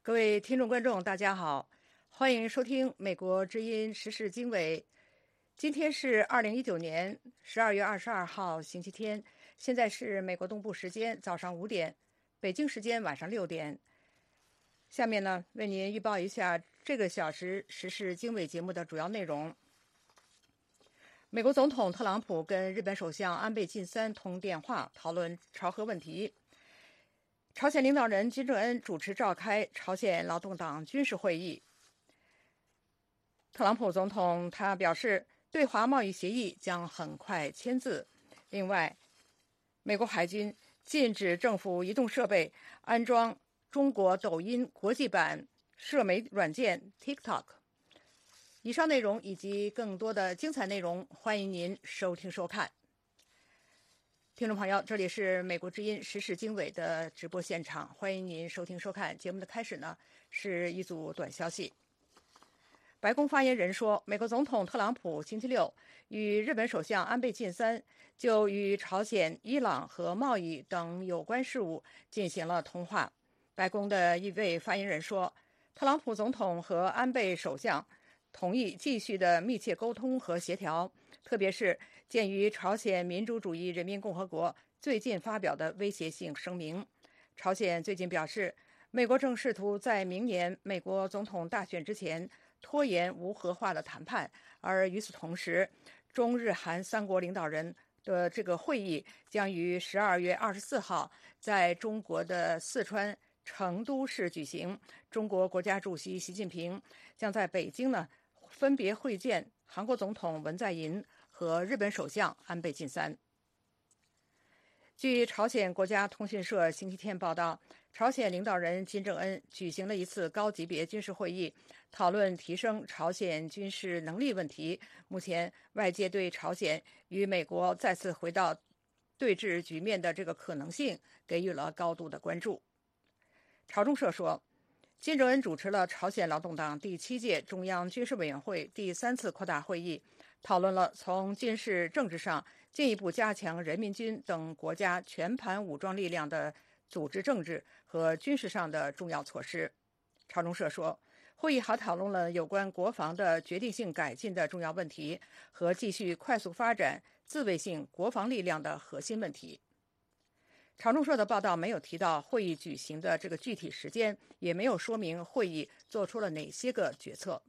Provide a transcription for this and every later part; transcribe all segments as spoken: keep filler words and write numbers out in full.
各位听众观众大家好，欢迎收听美国之音时事经纬。今天是二零一九年十二月二十二号星期天，现在是美国东部时间早上五点，北京时间晚上六点。下面呢，为您预报一下这个小时时事经纬节目的主要内容。美国总统特朗普跟日本首相安倍晋三通电话，讨论朝核问题。朝鲜领导人金正恩主持召开朝鲜劳动党军事会议。特朗普总统他表示，对华贸易协议将很快签字。另外，美国海军禁止政府移动设备安装中国抖音国际版社媒软件 TikTok。以上内容以及更多的精彩内容，欢迎您收听收看。听众朋友，这里是美国之音时事经纬的直播现场，欢迎您收听收看。节目的开始呢，是一组短消息。白宫发言人说，美国总统特朗普星期六与日本首相安倍晋三就与朝鲜、伊朗和贸易等有关事务进行了通话。白宫的一位发言人说，特朗普总统和安倍首相同意继续的密切沟通和协调，特别是鉴于朝鲜民主主义人民共和国最近发表的威胁性声明。朝鲜最近表示，美国正试图在明年美国总统大选之前拖延无核化的谈判，而与此同时，中日韩三国领导人的这个会议将于十二月二十四号在中国的四川成都市举行。中国国家主席习近平将在北京呢分别会见韩国总统文在寅和日本首相安倍晋三。据朝鲜国家通讯社星期天报道，朝鲜领导人金正恩举行了一次高级别军事会议，讨论提升朝鲜军事能力问题。目前，外界对朝鲜与美国再次回到对峙局面的这个可能性给予了高度的关注。朝中社说，金正恩主持了朝鲜劳动党第七届中央军事委员会第三次扩大会议，讨论了从军事政治上进一步加强人民军等国家全盘武装力量的组织政治和军事上的重要措施。朝中社说，会议还讨论了有关国防的决定性改进的重要问题和继续快速发展自卫性国防力量的核心问题。朝中社的报道没有提到会议举行的这个具体时间，也没有说明会议做出了哪些个决策。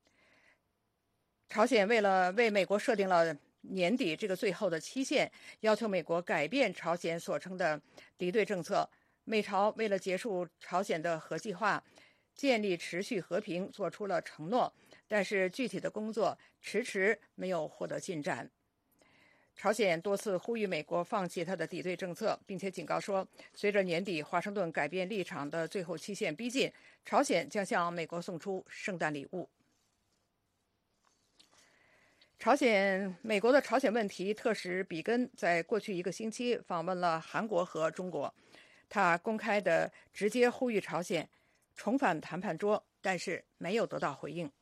朝鲜为了为美国设定了年底这个最后的期限，要求美国改变朝鲜所称的敌对政策。美朝为了结束朝鲜的核计划，建立持续和平做出了承诺，但是具体的工作迟迟没有获得进展。朝鲜多次呼吁美国放弃他的敌对政策，并且警告说，随着年底华盛顿改变立场的最后期限逼近，朝鲜将向美国送出圣诞礼物。朝鲜美国的朝鲜问题特使比根在过去一个星期访问了韩国和中国，他公开的直接呼吁朝鲜重返谈判桌，但是没有得到回应。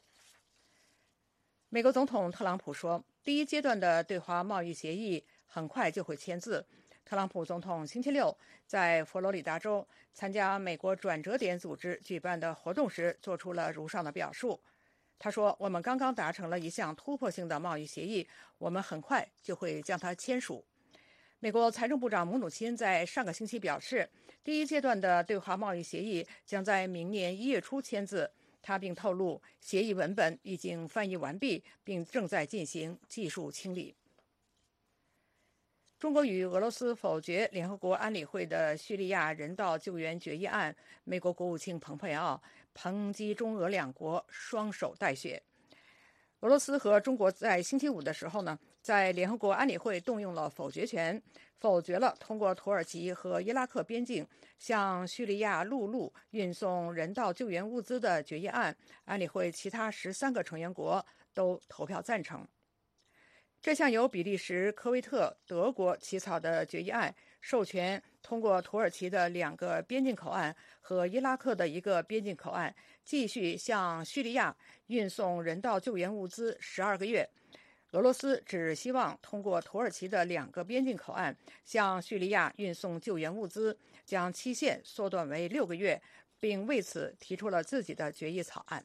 美国总统特朗普说，第一阶段的对华贸易协议很快就会签字。特朗普总统星期六在佛罗里达州参加美国转折点组织举办的活动时做出了如上的表述。他说，我们刚刚达成了一项突破性的贸易协议，我们很快就会将它签署。美国财政部长姆努钦在上个星期表示，第一阶段的对华贸易协议将在明年一月初签字。他并透露，协议文本已经翻译完毕，并正在进行技术清理。中国与俄罗斯否决联合国安理会的叙利亚人道救援决议案，美国国务卿蓬佩奥抨击中俄两国双手带血。俄罗斯和中国在星期五的时候呢，在联合国安理会动用了否决权，否决了通过土耳其和伊拉克边境向叙利亚陆路运送人道救援物资的决议案。安理会其他十三个成员国都投票赞成。这项由比利时、科威特、德国起草的决议案，授权通过土耳其的两个边境口岸和伊拉克的一个边境口岸，继续向叙利亚运送人道救援物资十二个月。俄罗斯只希望通过土耳其的两个边境口岸向叙利亚运送救援物资，将期限缩短为六个月， 并为此提出了自己的决议草案。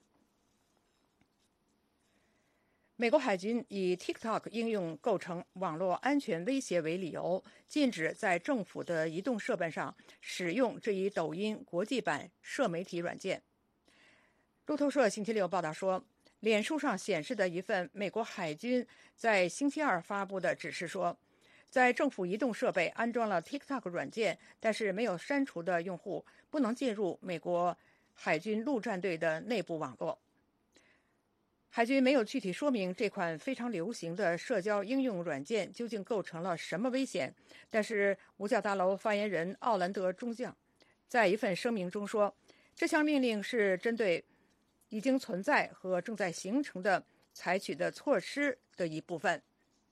美国海军以 TikTok 应用构成网络安全威胁为理由，禁止在政府的移动设备上使用这一抖音国际版社媒体软件。路透社星期六报道说，脸书上显示的一份美国海军在星期二发布的指示说，在政府移动设备安装了 TikTok 软件，但是没有删除的用户不能进入美国海军陆战队的内部网络。海军没有具体说明这款非常流行的社交应用软件究竟构成了什么危险，但是五角大楼发言人奥兰德中将在一份声明中说，这项命令是针对已经存在和正在形成的采取的措施的一部分。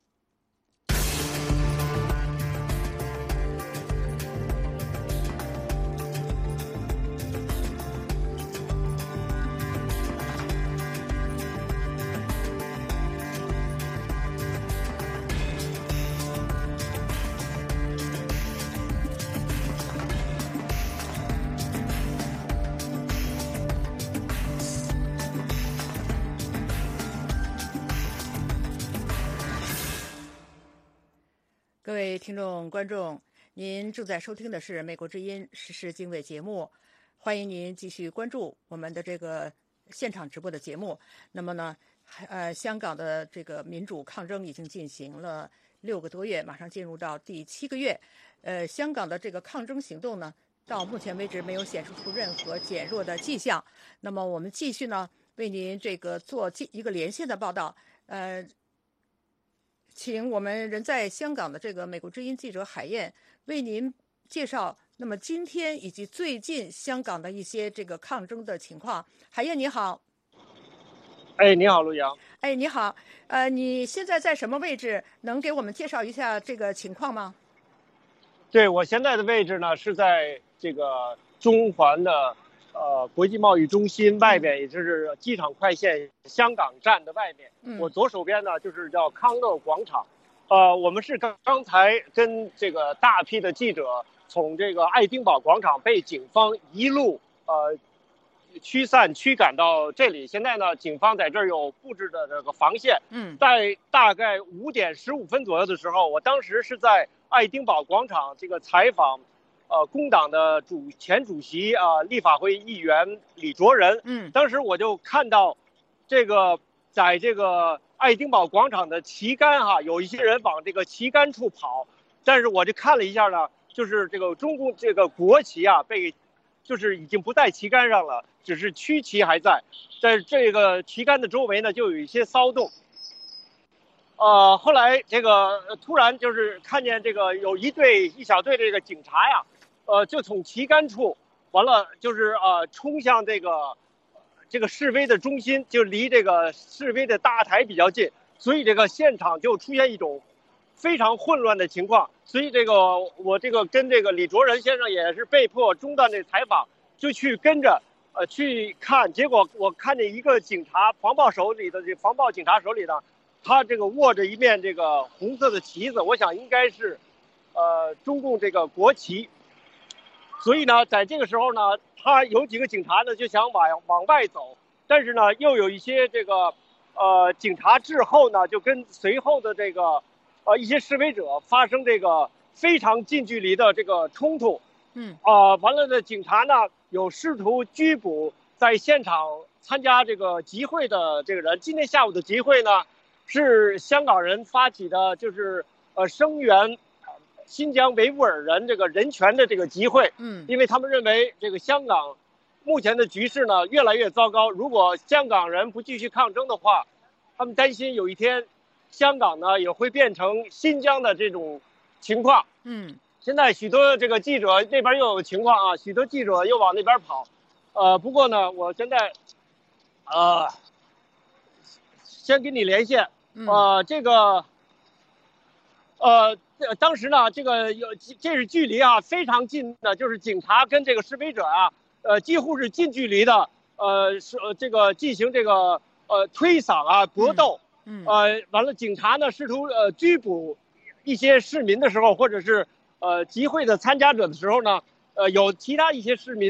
各位听众观众，您正在收听的是美国之音时事经纬节目，欢迎您继续关注我们的这个现场直播的节目。那么呢，呃，香港的这个民主抗争已经进行了六个多月，马上进入到第七个月。呃，香港的这个抗争行动呢，到目前为止没有显示出任何减弱的迹象。那么我们继续呢，为您这个做一个连线的报道。呃。请我们人在香港的这个美国之音记者海燕为您介绍，那么今天以及最近香港的一些这个抗争的情况。海燕你好。 哎，你好，陆阳。 哎，你好。呃，你现在在什么位置？能给我们介绍一下这个情况吗？ 对，我现在的位置呢是在这个中环的呃国际贸易中心外边，也就是机场快线香港站的外面。 嗯， 我左手边呢就是叫康乐广场。呃，我们是刚刚才跟这个大批的记者从这个爱丁堡广场被警方一路呃驱散驱赶到这里。现在呢，警方在这儿有布置的这个防线。 嗯， 在大概五点十五分左右的时候，我当时是在爱丁堡广场这个采访。呃，工党的主前主席啊、呃，立法会议员李卓人。 嗯， 当时我就看到，这个在这个爱丁堡广场的旗杆哈，有一些人往这个旗杆处跑，但是我就看了一下呢，就是这个中共这个国旗啊，被就是已经不在旗杆上了，只是区旗还在，在这个旗杆的周围呢，就有一些骚动。呃，后来这个突然就是看见这个有一队一小队这个警察呀。呃，就从旗杆处，完了就是呃冲向这个这个示威的中心，就离这个示威的大台比较近，所以这个现场就出现一种非常混乱的情况。所以这个我这个跟这个李卓人先生也是被迫中断这采访，就去跟着呃去看。结果我看见一个警察防暴手里的这防暴警察手里呢，他这个握着一面这个红色的旗子，我想应该是呃中共这个国旗。所以呢，在这个时候呢，他有几个警察呢就想往往外走，但是呢，又有一些这个，呃，警察滞后呢，就跟随后的这个，呃，一些示威者发生这个非常近距离的这个冲突。 嗯。 啊、呃，完了呢，警察呢有试图拘捕在现场参加这个集会的这个人。今天下午的集会呢，是香港人发起的，就是呃声援。新疆维吾尔人这个人权的这个集会。 嗯， 因为他们认为这个香港目前的局势呢越来越糟糕，如果香港人不继续抗争的话，他们担心有一天香港呢也会变成新疆的这种情况。 嗯， 现在许多这个记者那边又有情况啊，许多记者又往那边跑。呃，不过呢，我现在呃先跟你连线。呃，这个呃。当时呢，这个有这是距离啊非常近的，就是警察跟这个示威者啊，呃，几乎是近距离的，呃，是这个进行这个呃推搡啊搏斗。 嗯， 呃，完了，警察呢试图呃拘捕一些市民的时候，或者是呃集会的参加者的时候呢，呃，有其他一些市民呢就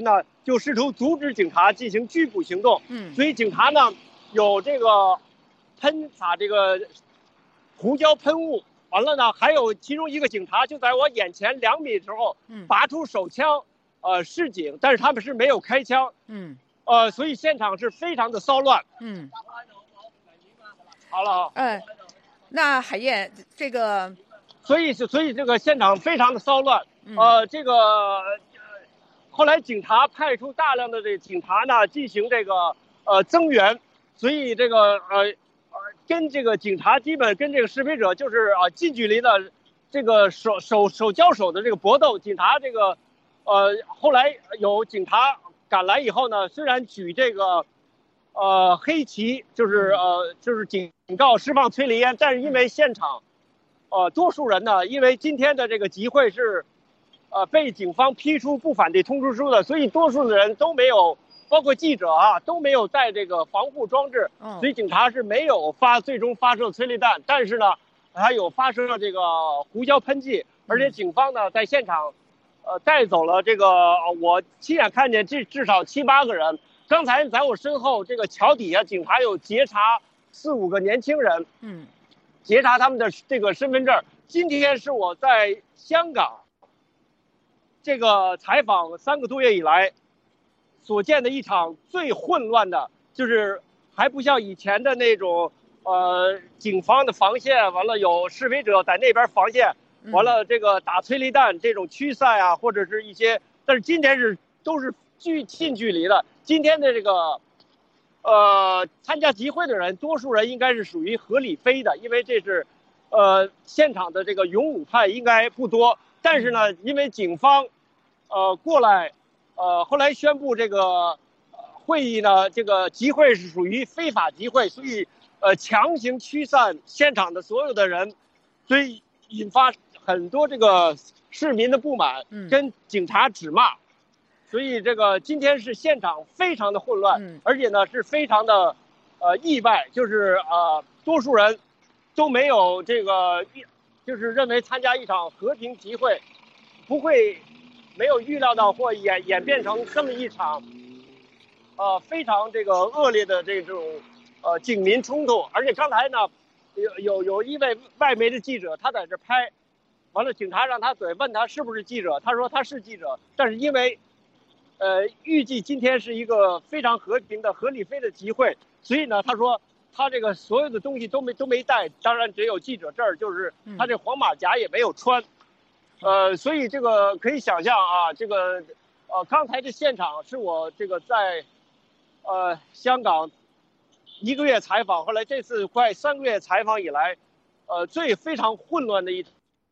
就试图阻止警察进行拘捕行动。 嗯， 所以警察呢有这个喷洒这个胡椒喷雾，完了呢还有其中一个警察就在我眼前两米之后拔出手枪，呃示警，但是他们是没有开枪。 嗯， 呃，所以现场是非常的骚乱。 嗯， 好了啊。 哎、呃，那海燕这个， 所以所以这个现场非常的骚乱。呃，这个后来警察派出大量的这警察呢进行这个呃增援，所以这个呃呃跟这个警察基本跟这个示威者就是啊近距离的这个手手手交手的这个搏斗。警察这个呃后来有警察赶来以后呢，虽然举这个呃黑旗，就是呃就是警告释放催泪烟，但是因为现场呃多数人呢，因为今天的这个集会是呃被警方批出不反对通知书的，所以多数的人都没有，包括记者啊都没有带这个防护装置，所以警察是没有发最终发射催泪弹，但是呢还有发射这个胡椒喷剂，而且警方呢在现场呃带走了这个我亲眼看见至至少七八个人。刚才在我身后这个桥底下，警察有截查四五个年轻人， 嗯， 截查他们的这个身份证。今天是我在香港这个采访三个多月以来所见的一场最混乱的，就是还不像以前的那种呃警方的防线，完了有示威者在那边防线，完了这个打催泪弹这种驱散啊，或者是一些，但是今天是都是距近距离的。今天的这个呃参加集会的人，多数人应该是属于合理非的，因为这是呃现场的这个勇武派应该不多，但是呢因为警方呃过来呃后来宣布这个会议呢，这个集会是属于非法集会，所以呃强行驱散现场的所有的人，所以引发很多这个市民的不满，跟警察指骂。所以这个今天是现场非常的混乱， 嗯、 而且呢是非常的呃意外，就是呃多数人都没有这个就是认为参加一场和平集会不会没有预料到或演演变成这么一场呃非常这个恶劣的这种呃警民冲突。而且刚才呢有有有一位外媒的记者他在这拍，完了警察让他嘴问他是不是记者，他说他是记者，但是因为呃，预计今天是一个非常和平的合理非的集会，所以呢，他说他这个所有的东西都没都没带，当然只有记者证，就是他这黄马甲也没有穿，呃，所以这个可以想象啊，这个呃，刚才这现场是我这个在呃香港一个月采访，后来这次快三个月采访以来，呃，最非常混乱的一。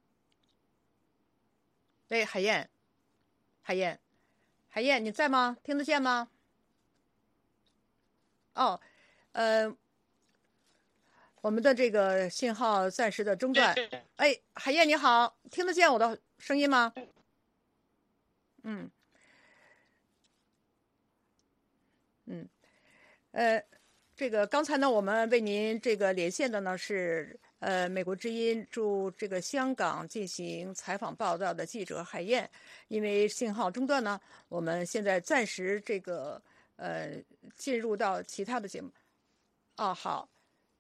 喂，海燕，海燕。海燕，你在吗？听得见吗？哦，呃，我们的这个信号暂时的中断。哎，海燕你好，听得见我的声音吗？嗯，嗯，呃，这个刚才呢，我们为您这个连线的呢是呃美国之音驻这个香港进行采访报道的记者海燕。因为信号中断呢，我们现在暂时这个呃进入到其他的节目。哦，好。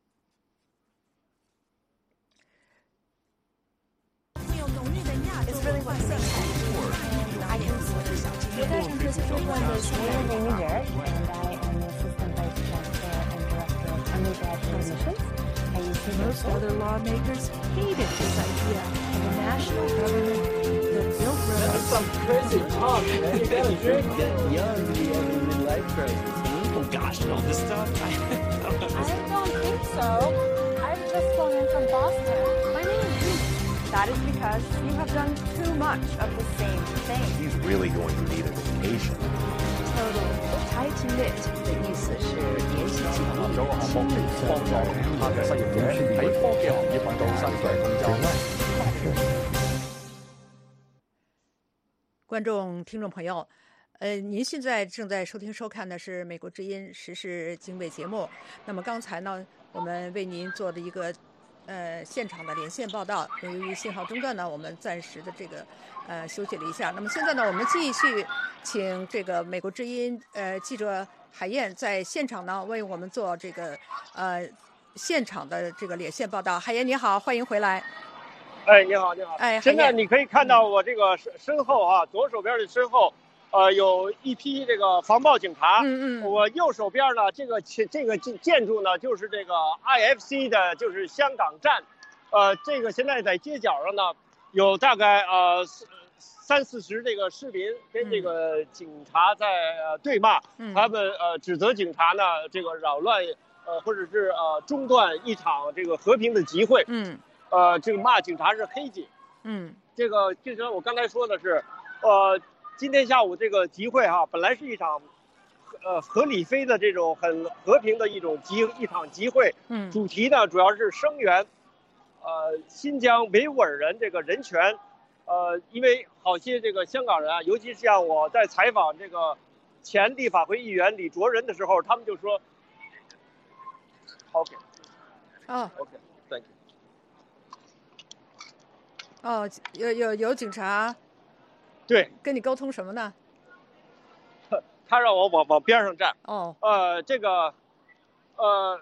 Most other lawmakers hated this idea of a national government that built roads. That's some crazy talk, man. You gotta drink. Get young, you have a midlife crisis. Oh gosh, and all this stuff? I don't think so. I've just flown in from Boston. My name is Ruth. That is because you have done too much of the same thing. He's really going to need a vacation. Totally. Tight knit 的意思是联系紧密、亲密。 幫助其他嘅失業者喺科技行業揾到新嘅工作。 觀眾、聽眾朋友，呃，您現在正在收聽收看的是美國之音時事經緯節目。那麼剛才呢，我們為您做的一個呃现场的连线报道。由于信号中断呢，我们暂时的这个呃休息了一下。那么现在呢，我们继续请这个美国之音呃记者海燕在现场呢为我们做这个呃现场的这个连线报道。海燕你好，欢迎回来。 哎，你好，你好。 哎， 现在你可以看到我这个身身后啊，左手边的身后。呃，有一批这个防暴警察。 嗯嗯。 我右手边呢，这个这个建筑呢，就是这个 I F C 的，就是香港站。呃，这个现在在街角上呢，有大概呃三四十这个市民跟这个警察在呃对骂。嗯。他们呃指责警察呢这个扰乱呃或者是呃中断一场这个和平的集会。 嗯。 呃，这个骂警察是黑警。 嗯。 这个就像我刚才说的是，呃。今天下午这个集会哈、啊，本来是一场，呃，合理非的这种很和平的一种集一场集会。 嗯。 主题呢主要是声援，呃，新疆维吾尔人这个人权，呃，因为好些这个香港人啊，尤其是像我在采访这个前立法会议员李卓人的时候，他们就说 ，OK， 哦 ，OK，Thank you。 哦，有有有警察。 对， 跟你沟通什么呢？ 他让我往往边上站。 哦。 呃，这个，呃，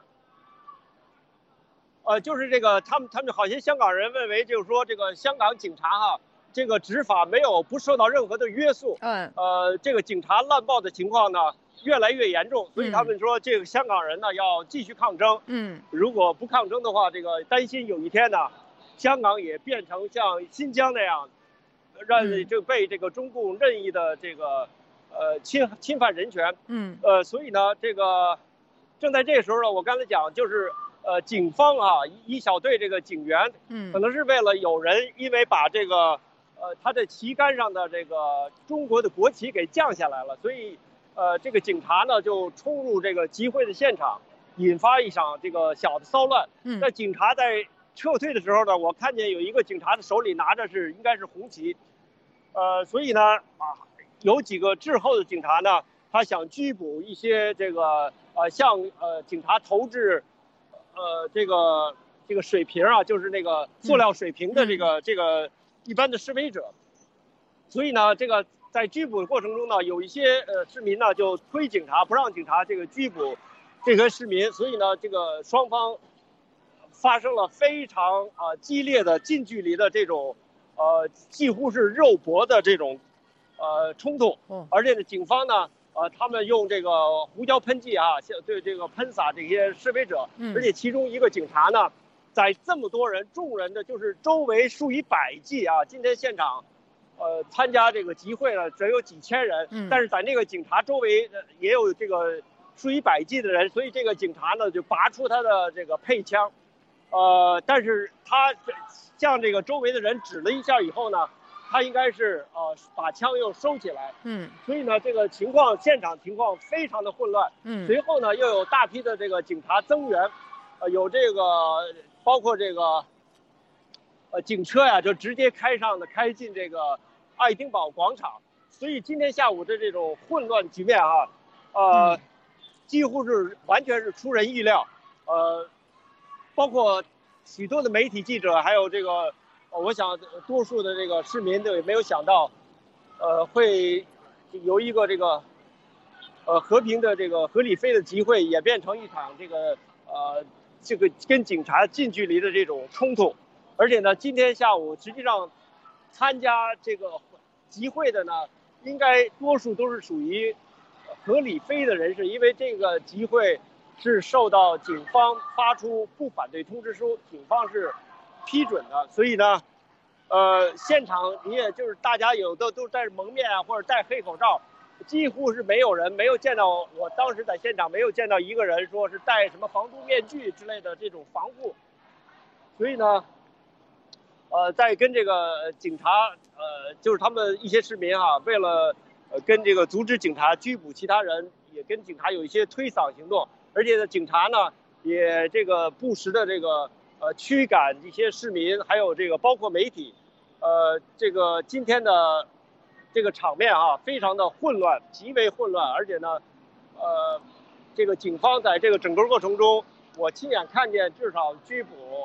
呃，就是这个，他们他们好些香港人认为，就是说这个香港警察哈，这个执法没有不受到任何的约束。 嗯。 呃，这个警察滥暴的情况呢越来越严重，所以他们说这个香港人呢要继续抗争。 嗯。 如果不抗争的话，这个担心有一天呢，香港也变成像新疆那样。让这被这个中共任意的这个呃侵侵犯人权。 嗯。 呃，所以呢，这个正在这个时候呢，我刚才讲就是呃，警方啊，一小队这个警员， 嗯， 可能是为了有人因为把这个呃他的旗杆上的这个中国的国旗给降下来了，所以呃这个警察呢就冲入这个集会的现场，引发一场这个小的骚乱。 嗯。 那警察在撤退的时候呢，我看见有一个警察的手里拿着是应该是红旗。呃，所以呢，啊，有几个滞后的警察呢，他想拘捕一些这个呃，向呃警察投掷，呃，这个这个水瓶啊，就是那个塑料水瓶的这个、嗯、这个一般的示威者。所以呢，这个在拘捕的过程中呢，有一些呃市民呢就推警察，不让警察这个拘捕这个市民，所以呢，这个双方发生了非常啊、呃、激烈的近距离的这种。呃，几乎是肉搏的这种，呃，冲突。 嗯。 而且呢，警方呢，呃，他们用这个胡椒喷剂啊，对这个喷洒这些示威者。 嗯。 而且其中一个警察呢，在这么多人、众人的，就是周围数以百计啊，今天现场，呃，参加这个集会呢，只有几千人。 嗯。 但是在那个警察周围也有这个数以百计的人，所以这个警察呢就拔出他的这个配枪，呃，但是他向这个周围的人指了一下以后呢，他应该是呃把枪又收起来。 嗯。所以呢，这个情况现场情况非常的混乱。 嗯。 随后呢，又有大批的这个警察增援，呃，有这个包括这个呃警车呀，就直接开上的开进这个爱丁堡广场。所以今天下午的这种混乱局面啊，呃，嗯、几乎是完全是出人意料。呃，包括许多的媒体记者，还有这个，呃、我想多数的这个市民都也没有想到，呃，会由一个这个，呃，和平的这个合理非的集会演变成一场这个呃这个跟警察近距离的这种冲突。而且呢，今天下午实际上参加这个集会的呢，应该多数都是属于合理非的人士，因为这个集会是受到警方发出不反对通知书，警方是批准的，所以呢，呃，现场你也就是大家有的都戴蒙面啊，或者戴黑口罩，几乎是没有人没有见到，我当时在现场没有见到一个人说是戴什么防毒面具之类的这种防护，所以呢，呃，在跟这个警察，呃，就是他们一些市民啊，为了呃跟这个阻止警察拘捕其他人，也跟警察有一些推搡行动。而且呢，警察呢也这个不时的这个呃驱赶一些市民，还有这个包括媒体，呃，这个今天的这个场面啊，非常的混乱，极为混乱。而且呢，呃，这个警方在这个整个过程中，我亲眼看见至少拘捕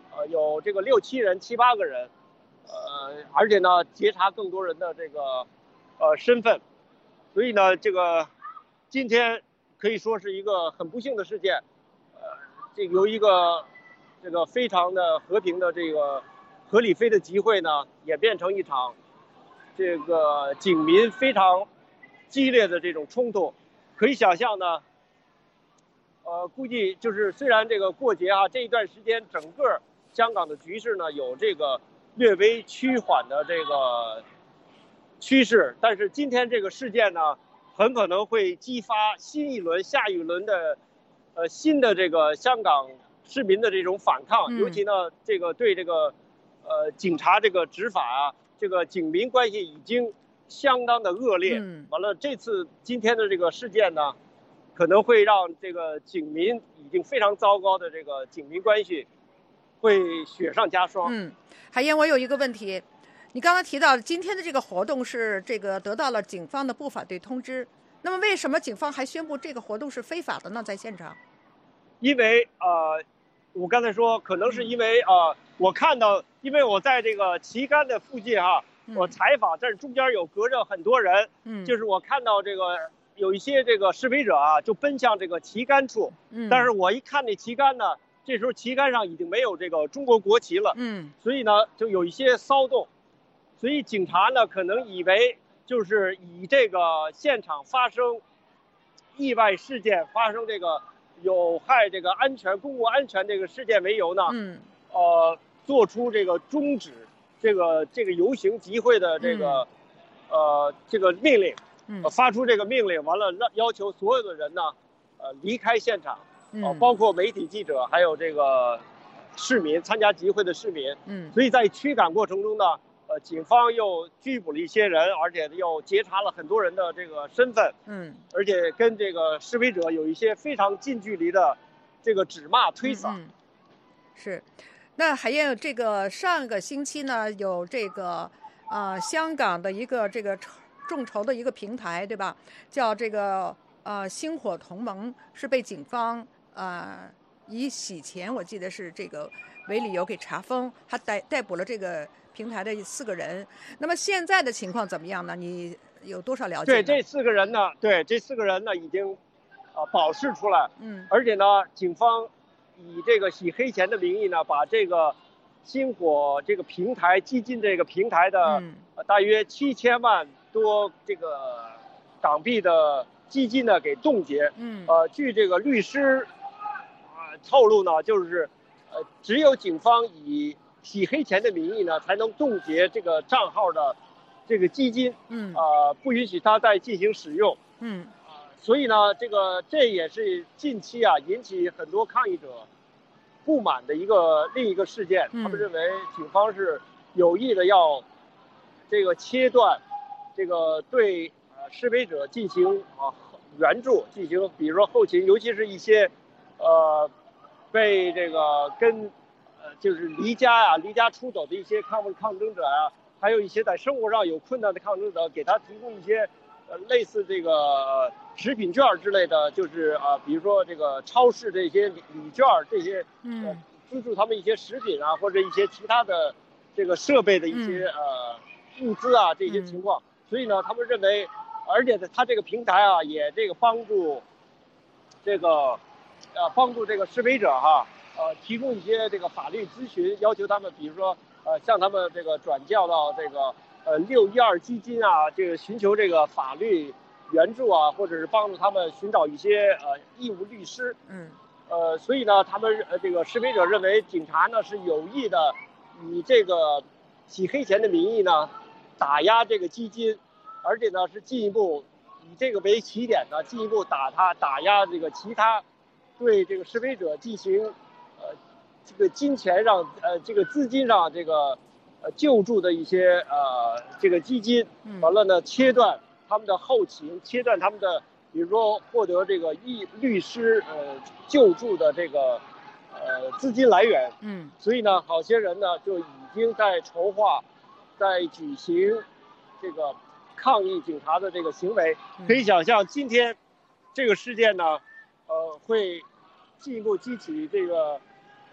呃，有这个六七人、七八个人，呃，而且呢，截查更多人的这个呃身份，所以呢，这个今天可以说是一个很不幸的事件，呃，这由一个这个非常的和平的这个合理非的集会呢，演变成一场这个警民非常激烈的这种冲突，可以想象呢。呃，估计就是虽然这个过节啊，这一段时间整个香港的局势呢有这个略微趋缓的这个趋势，但是今天这个事件呢，很可能会激发新一轮、下一轮的呃新的这个香港市民的这种反抗， 嗯、 尤其呢，这个对这个呃警察这个执法啊，这个警民关系已经相当的恶劣。 嗯、 完了，这次今天的这个事件呢。可能会让这个警民已经非常糟糕的这个警民关系，会雪上加霜。 嗯，海燕，我有一个问题，你刚刚提到今天的这个活动是这个得到了警方的不反对通知，那么为什么警方还宣布这个活动是非法的呢？在现场？ 因为呃，我刚才说可能是因为呃，我看到，因为我在这个旗杆的附近哈，我采访，这中间有隔着很多人， 嗯， 就是我看到这个。有一些这个示威者啊，就奔向这个旗杆处， 嗯， 但是我一看那旗杆呢，这时候旗杆上已经没有这个中国国旗了， 嗯， 所以呢，就有一些骚动，所以警察呢可能以为就是以这个现场发生意外事件、发生这个有害这个安全、公共安全这个事件为由呢， 嗯， 呃，做出这个终止这个这个游行集会的这个、嗯、呃这个命令。呃，发出这个命令，完了让要求所有的人呢，呃，离开现场，呃，包括媒体记者，还有这个市民参加集会的市民。 嗯， 所以在驱赶过程中呢，呃，警方又拘捕了一些人，而且又截查了很多人的这个身份。 嗯， 而且跟这个示威者有一些非常近距离的这个指骂推搡。 嗯嗯、是，那海燕，这个上个星期呢，有这个呃香港的一个这个。众筹的一个平台，对吧？叫这个呃星火同盟，是被警方呃以洗钱，我记得是这个为理由给查封，还逮逮捕了这个平台的四个人。那么现在的情况怎么样呢？你有多少了解？ 对，这四个人呢，对这四个人呢已经啊、呃、保释出来， 嗯， 而且呢，警方以这个洗黑钱的名义呢，把这个星火这个平台基金这个平台的、 嗯呃、大约七千万。多这个港币的基金呢给冻结， 嗯， 呃，据这个律师啊、呃、透露呢，就是呃只有警方以洗黑钱的名义呢才能冻结这个账号的这个基金， 嗯， 呃不允许他再进行使用， 嗯， 呃，所以呢，这个这也是近期啊引起很多抗议者不满的一个另一个事件， 嗯、 他们认为警方是有意的要这个切断。这个对呃示威者进行啊援助，进行比如说后勤，尤其是一些呃被这个跟呃就是离家啊离家出走的一些抗抗争者啊，还有一些在生活上有困难的抗争者，给他提供一些呃类似这个食品券之类的，就是啊、呃、比如说这个超市这些礼礼券这些， 嗯、 呃，资助他们一些食品啊或者一些其他的这个设备的一些、 嗯、 呃物资啊这些情况。 嗯所以呢，他们认为，而且他这个平台啊，也这个帮助这个，呃，帮助这个示威者哈，呃，提供一些这个法律咨询，要求他们，比如说，呃，向他们这个转教到这个呃六一二基金啊，这个寻求这个法律援助啊，或者是帮助他们寻找一些呃义务律师。 嗯。 呃，所以呢，他们呃这个示威者认为警察呢是有意的，以这个洗黑钱的名义呢。打压这个基金，而且呢是进一步以这个为起点呢，进一步打他打压这个其他对这个示威者进行呃这个金钱上呃这个资金上这个呃救助的一些呃这个基金，完了呢切断他们的后勤，切断他们的比如说获得这个律律师呃救助的这个呃资金来源。 嗯， 所以呢，好些人呢就已经在筹划。在举行这个抗议警察的这个行为，可以想象今天这个事件呢，呃，会进一步激起这个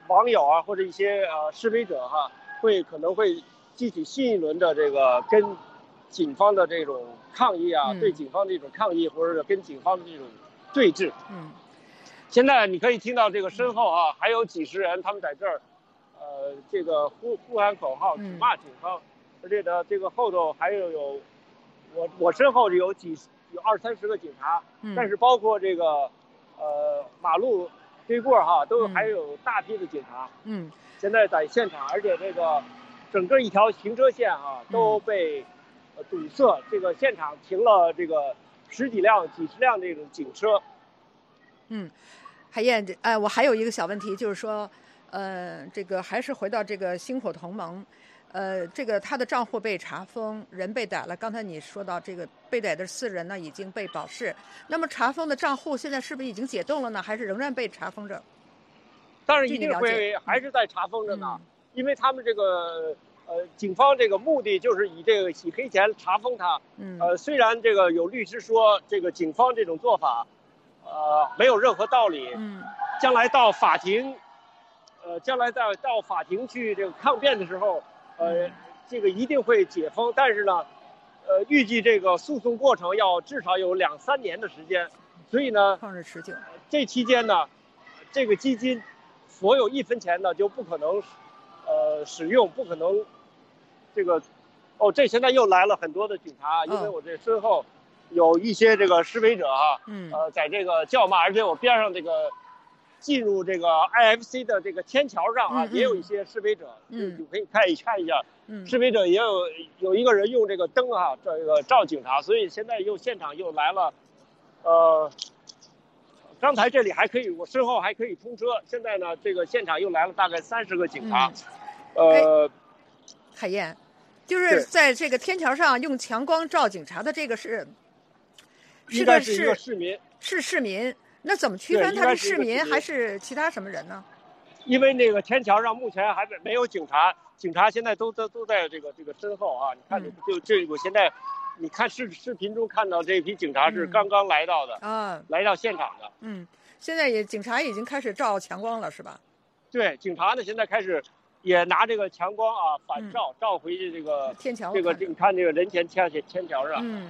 网友啊或者一些呃示威者哈，会可能会激起新一轮的这个跟警方的这种抗议啊， 嗯对警方的这种抗议或者跟警方的这种对峙。 嗯现在你可以听到这个身后啊，还有几十人，他们在这儿，呃，这个呼呼喊口号， 嗯指骂警方，而且呢，这个后头还有有，我我身后有几十有二三十个警察， 嗯但是包括这个，呃，马路对过哈，都有嗯还有大批的警察， 嗯现在在现场，而且这个整个一条行车线啊都被呃堵塞，这个现场停了这个十几辆、几十辆这种警车。 嗯，海燕，呃，我还有一个小问题，就是说，呃，这个还是回到这个星火同盟，呃，这个他的账户被查封，人被逮了。刚才你说到这个被逮的四人呢已经被保释，那么查封的账户现在是不是已经解冻了呢？还是仍然被查封着？ 当然一定据你了解会还是在查封着呢， 嗯因为他们这个呃警方这个目的就是以这个洗黑钱查封他。 嗯呃，虽然这个有律师说这个警方这种做法，呃没有任何道理， 嗯将来到法庭，呃将来在到法庭去这个抗辩的时候，呃嗯这个一定会解封，但是呢，呃预计这个诉讼过程要至少有两三年的时间，所以呢， 旷日持久。 这期间呢，这个基金所有一分钱呢就不可能，呃，使用，不可能，这个，哦，这现在又来了很多的警察，因为我这身后有一些这个示威者哈， 嗯呃，在这个叫骂，而且我边上这个进入这个 I F C 的这个天桥上啊， 嗯嗯也有一些示威者， 嗯你可以看一看一下， 嗯示威者也有有一个人用这个灯啊，这个照警察，所以现在又现场又来了，呃。刚才这里还可以，我身后还可以通车。现在呢，这个现场又来了大概三十个警察， 嗯、 呃， 海燕，就是在这个天桥上用强光照警察的这个是， 应该是一个市民， 是市民。那怎么区分他是市民还是其他什么人呢？ 因为那个天桥上目前还没没有警察，警察现在都都都在这个这个身后啊。你看， 嗯、 就这我现在。你看视视频中看到这批警察是刚刚来到的、 嗯、啊， 来到现场的。 嗯，现在也警察已经开始照强光了，是吧？ 对，警察呢现在开始也拿这个强光啊反照、嗯、照回去这个天桥， 这个你看这个人前天天桥上。 嗯。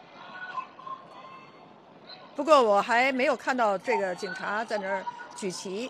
不过我还没有看到这个警察在那儿举旗。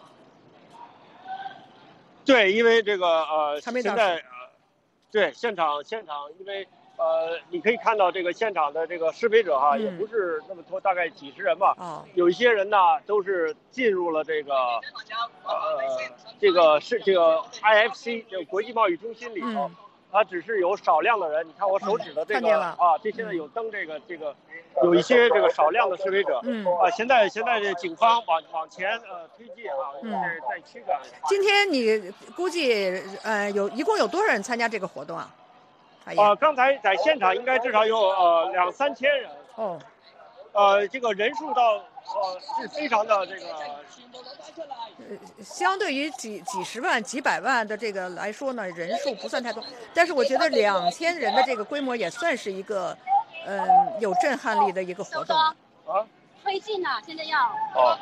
对，因为这个呃还没到现在呃对现场现场因为。呃，你可以看到这个现场的这个示威者哈， 嗯、 也不是那么多，大概几十人吧。 哦、 有一些人呢，都是进入了这个呃这个是这个 I F C 这个国际贸易中心里头， 嗯、 它只是有少量的人。你看我手指的这个、 嗯、 啊，这现在有灯，这个这个有一些这个少量的示威者。 嗯啊，现在现在这警方往往前呃推进啊， 嗯、 在驱赶。 今天你估计呃有一共有多少人参加这个活动啊？ 呃，刚才在现场应该至少有呃两三千人哦， 呃，这个人数到呃是非常的这个， 呃，相对于几几十万、几百万的这个来说呢，人数不算太多，但是我觉得两千人的这个规模也算是一个，嗯、呃，有震撼力的一个活动啊。 推进了，现在要哦。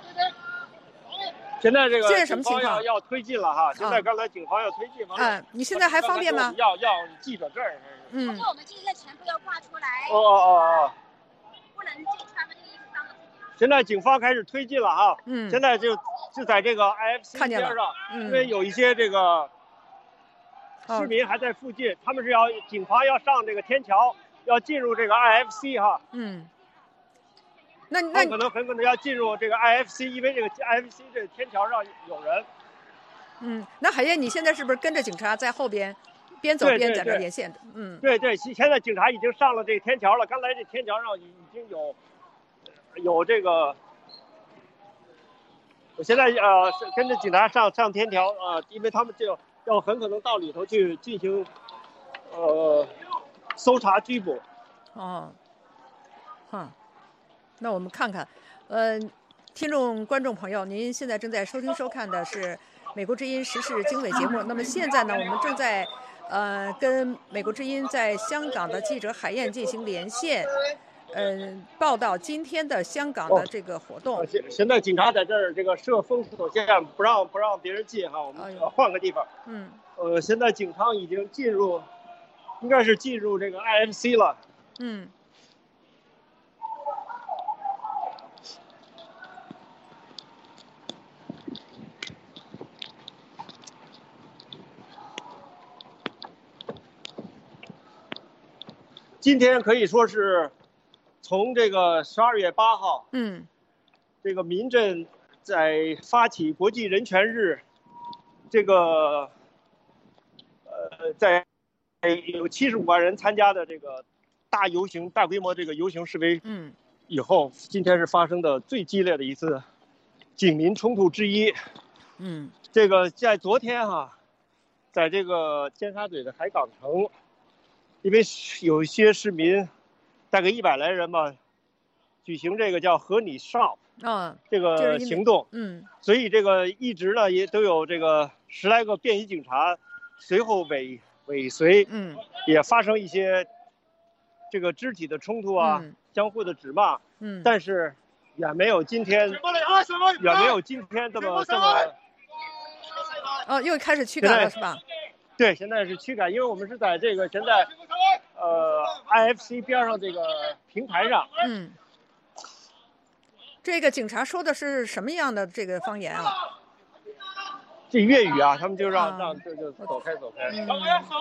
现在这个现在什么情况？ 要要推进了哈！现在刚才警方要推进嘛？ 啊，你现在还方便吗？ 要要记者证。 嗯。 我们现在全部要挂出来。 哦哦哦哦。 不能进穿的这个衣服脏了。 现在警方开始推进了哈。 嗯。 现在就就在这个 I F C 边上， 嗯、 因为有一些这个市民还在附近， 哦、 他们是要警方要上这个天桥，要进入这个 I F C 哈。 嗯。那那可能很可能要进入这个 I F C， 因为这个 I F C 这个天桥上有人。 嗯，那海燕，你现在是不是跟着警察在后边，边走边在这连线的？嗯， 对对，现在警察已经上了这个天桥了。刚才这天桥上已经有有这个，我现在呃跟着警察上上天桥呃，因为他们就要很可能到里头去进行呃搜查拘捕。 哦，哼。那我们看看，呃，听众、观众朋友，您现在正在收听、收看的是《美国之音时事经纬》节目。那么现在呢，我们正在呃跟美国之音在香港的记者海燕进行连线。 呃报道今天的香港的这个活动。 呃现现在警察在这儿这个设封锁线，不让不让别人进哈，我们哎呦呃换个地方。 嗯呃，现在警方已经进入，应该是进入这个 I F C 了。 嗯。 今天可以说是从这个十二月八号， 嗯， 这个民阵在发起国际人权日，这个呃，在有七十五万人参加的这个大游行、大规模这个游行示威， 嗯， 以后今天是发生的最激烈的一次警民冲突之一。 嗯， 这个在昨天哈、啊，在这个尖沙咀的海港城。因为有一些市民，大概一百来人吧，举行这个叫"和你上" 啊这个行动， 嗯， 所以这个一直呢也都有这个十来个便衣警察随后尾尾随， 嗯， 也发生一些这个肢体的冲突啊， 嗯、 相互的指骂， 嗯， 但是远没有今天，远没有今天这么这么， 哦，又开始驱赶了是吧？ 对，现在是驱赶，因为我们是在这个现在，呃 ，I F C 边上这个平台上。 嗯。这个警察说的是什么样的这个方言啊？ 这粤语啊，他们就让、 啊、 让就就走开走开。 嗯。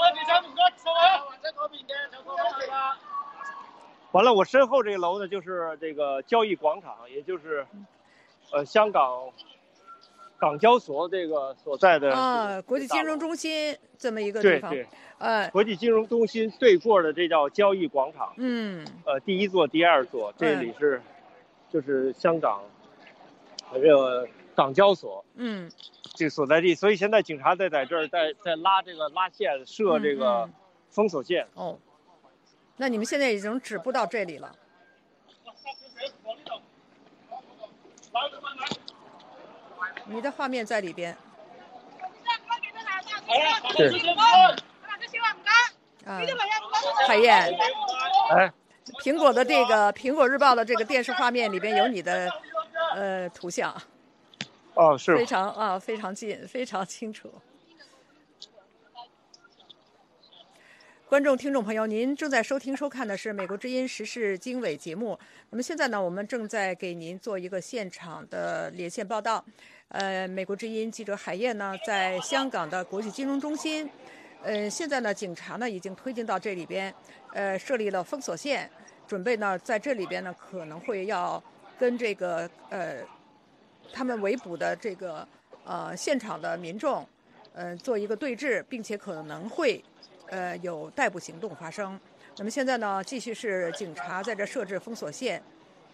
完了，我身后这个楼呢，就是这个交易广场，也就是，呃，香港。港交所这个所在的啊，国际金融中心这么一个地方， 对对， 呃， 国际金融中心对过的这叫交易广场， 嗯， 呃，第一座、第二座，这里是，嗯、就是香港，这个港交所， 嗯， 这个所在地，所以现在警察在在这儿在在拉这个拉线，设这个封锁线。 嗯嗯、哦，那你们现在已经止步到这里了。你的画面在里边。 是。 啊，海燕。 哎。 苹果的这个《苹果日报》的这个电视画面里边有你的呃图像。 哦，是。 非常啊，非常近，非常清楚。观众、听众朋友，您正在收听、收看的是《美国之音时事经纬》节目。那么现在呢，我们正在给您做一个现场的连线报道。呃，美国之音记者海燕呢，在香港的国际金融中心。呃，现在呢，警察呢已经推进到这里边，呃，设立了封锁线，准备呢在这里边呢可能会要跟这个呃他们围捕的这个呃现场的民众，呃做一个对峙，并且可能会。呃，有逮捕行动发生。那么现在呢，继续是警察在这设置封锁线。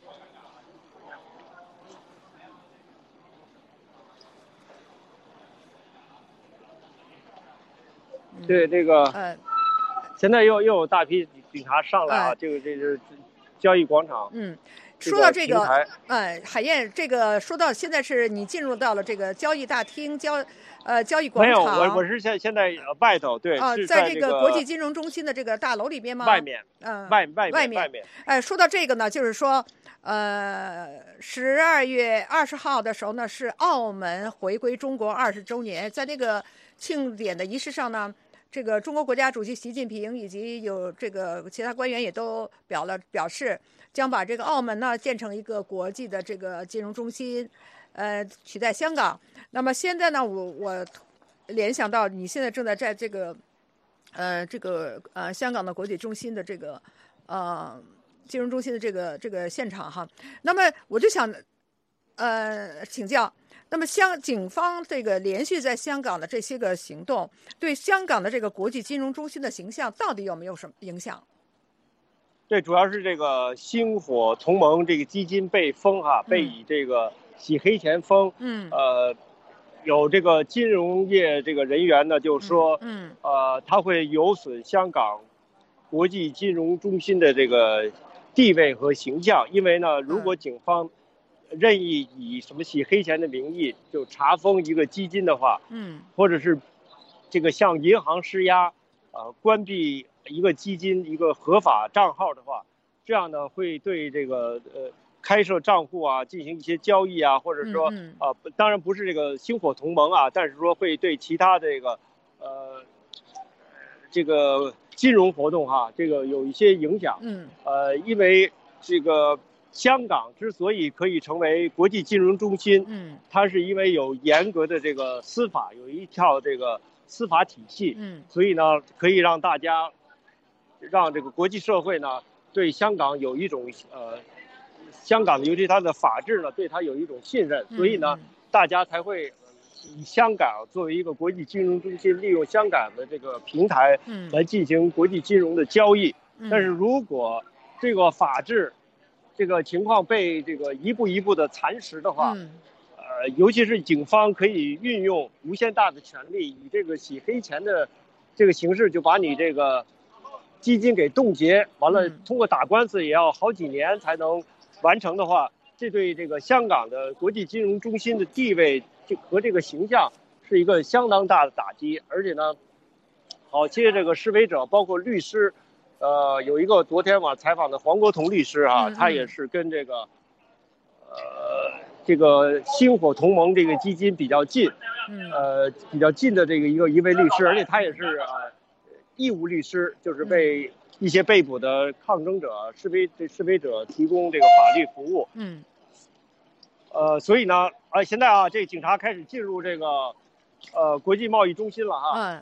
对，这个， 呃， 现在又又有大批警察上来啊， 呃、 这个这是交易广场。 嗯，说到这个， 哎、 呃，海燕，这个说到现在是你进入到了这个交易大厅交。呃，交易广场没有，我我是现现在外头，对， 啊， 是在这个国际金融中心的这个大楼里边吗？ 外面， 嗯、呃， 外外外面外面。 哎，说到这个呢，就是说，呃，十二月二十号的时候呢，是澳门回归中国二十周年，在那个庆典的仪式上呢，这个中国国家主席习近平以及有这个其他官员也都表了表示，将把这个澳门呢建成一个国际的这个金融中心，呃，取代香港。那么现在呢，我我。联想到你现在正在在这个，呃，这个呃香港的国际中心的这个，呃金融中心的这个这个现场哈，那么我就想，呃请教，那么香警方这个连续在香港的这些个行动，对香港的这个国际金融中心的形象到底有没有什么影响？ 对，主要是这个星火同盟这个基金被封哈，被以这个洗黑钱封， 嗯， 呃。有这个金融业这个人员呢，就说， 嗯， 呃，他会有损香港国际金融中心的这个地位和形象，因为呢，如果警方任意以什么洗黑钱的名义就查封一个基金的话， 嗯， 或者是这个向银行施压，呃，关闭一个基金一个合法账号的话， 这样呢会对这个呃开设账户啊进行一些交易啊，或者说嗯嗯啊、呃，当然不是这个星火同盟啊，但是说会对其他这个呃这个金融活动哈、这个有一些影响。 嗯呃，因为这个香港之所以可以成为国际金融中心， 嗯它是因为有严格的这个司法，有一套这个司法体系， 嗯所以呢，可以让大家，让这个国际社会呢，对香港有一种呃，香港尤其它的法治呢，对它有一种信任，所以呢， 嗯大家才会以香港作为一个国际金融中心，利用香港的这个平台嗯来进行国际金融的交易。 嗯但是如果这个法治这个情况被这个一步一步的蚕食的话， 嗯呃，尤其是警方可以运用无限大的权力，以这个洗黑钱的这个形式，就把你这个基金给冻结，完了嗯通过打官司也要好几年才能完成的话，这对这个香港的国际金融中心的地位和这个形象是一个相当大的打击。而且呢，好些这个示威者，包括律师，呃，有一个昨天我采访的黄国同律师啊， 嗯嗯他也是跟这个，呃，这个星火同盟这个基金比较近， 嗯呃，比较近的这个一个一位律师，而且他也是呃义务律师，就是为一些被捕的抗争者、示威示威者提供这个法律服务。 嗯呃，所以呢，呃，现在啊，这警察开始进入这个呃国际贸易中心了哈。 嗯，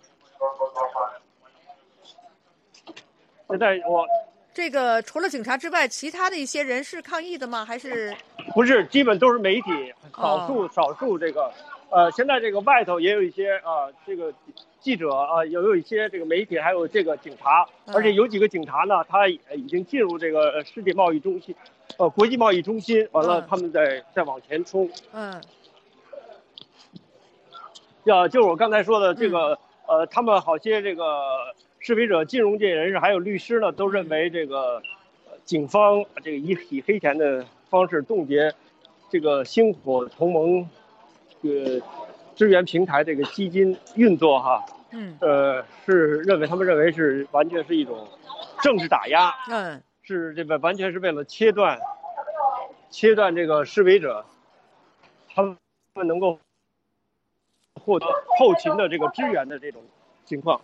现在我这个除了警察之外，其他的一些人是抗议的吗？还是不是，基本都是媒体，少数、 哦少数这个，呃，现在这个外头也有一些啊、呃，这个记者啊、呃，有有一些这个媒体，还有这个警察， 嗯而且有几个警察呢，他已已经进入这个呃世界贸易中心，呃，国际贸易中心，完了嗯他们在在往前冲。 嗯要就是我刚才说的这个，呃，他们好些这个示威者、金融界人士还有律师呢，都认为这个呃警方这个以以黑钱的方式冻结这个星火同盟这个支援平台这个基金运作哈， 嗯呃，是认为他们认为是完全是一种政治打压， 嗯是这个完全是为了切断切断这个示威者，他们能够获得后勤的这个支援的这种情况。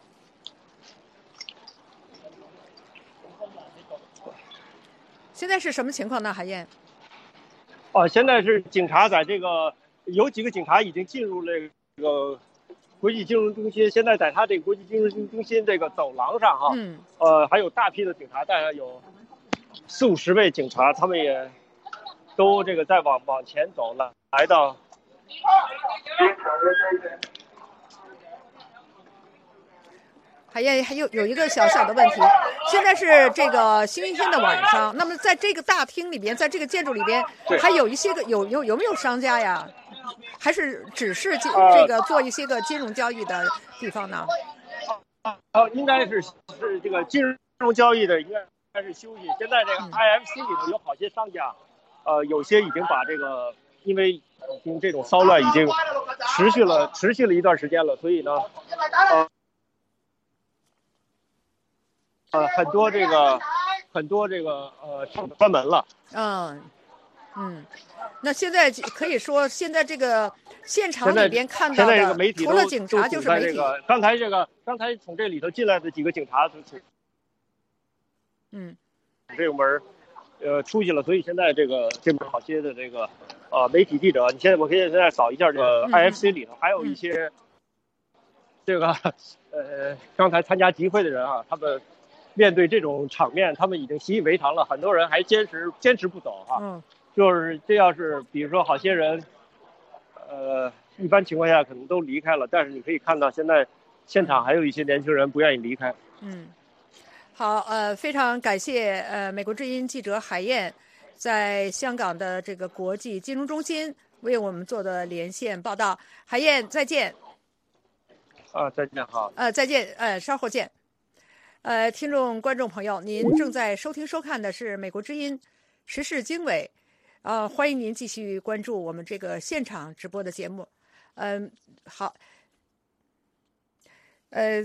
现在是什么情况呢？海燕？ 啊，现在是警察在这个有几个警察已经进入了这个国际金融中心，现在在他这个国际金融中心这个走廊上哈， 嗯呃，还有大批的警察，大概有四五十位警察，他们也都这个在往往前走了，来到。 海燕还有有一个小小的问题，现在是这个星期天的晚上，那么在这个大厅里边，在这个建筑里边，还有一些个有有有没有商家呀？还是只是金这个做一些个金融交易的地方呢？ 呃，应该是是这个金融交易的，应该是休息。现在这个 I F C 里头有好些商家，呃，有些已经把这个，因为已经这种骚乱已经持续了持续了一段时间了，所以呢，呃。呃，很多这个，很多这个呃，关门了。 嗯，嗯，那现在可以说，现在这个现场里边看到现在这个的， 媒体除了警察就是媒体。 这个、刚才这个，刚才从这里头进来的几个警察， 嗯， 这个门，呃，出去了，所以现在这个这边好些的这个，呃，媒体记者，你现在我可以现在扫一下这个 I F C 里头， 嗯、 还有一些，这个，呃，刚才参加集会的人啊，他们。面对这种场面，他们已经习以为常了。很多人还坚持坚持不走哈、啊。 嗯， 就是这要是比如说好些人，呃，一般情况下可能都离开了，但是你可以看到现在现场还有一些年轻人不愿意离开。 嗯，好，呃，非常感谢呃美国之音记者海燕在香港的这个国际金融中心为我们做的连线报道。海燕，再见。 啊，再见，好。 呃，再见，呃，稍后见。呃，听众、观众朋友，您正在收听、收看的是美国之音时事经纬，呃，欢迎您继续关注我们这个现场直播的节目。嗯、呃，好，呃，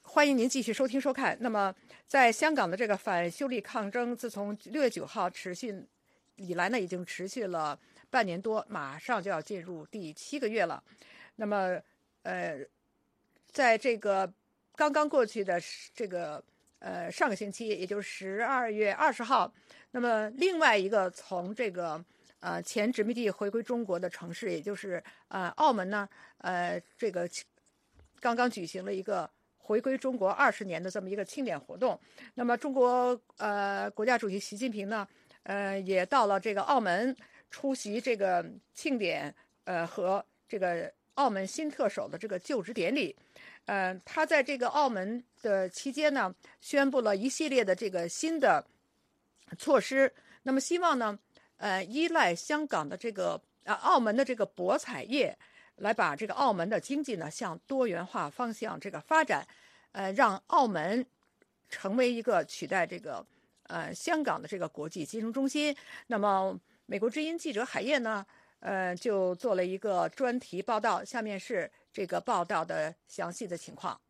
欢迎您继续收听收看。那么，在香港的这个反修例抗争，自从六月九号持续以来呢，已经持续了半年多，马上就要进入第七个月了。那么，呃，在这个刚刚过去的这个呃上个星期，也就是十二月二十号，那么另外一个从这个呃前殖民地回归中国的城市，也就是呃澳门呢，呃这个刚刚举行了一个回归中国二十年的这么一个庆典活动。那么中国呃国家主席习近平呢，呃也到了这个澳门出席这个庆典，呃和这个澳门新特首的这个就职典礼。呃，他在这个澳门的期间呢，宣布了一系列的这个新的措施。那么希望呢，呃，依赖香港的这个啊澳门的这个博彩业，来把这个澳门的经济呢向多元化方向这个发展，呃，让澳门成为一个取代这个呃香港的这个国际金融中心。那么，美国之音记者海燕呢，呃，就做了一个专题报道，下面是这个报道的详细的情况。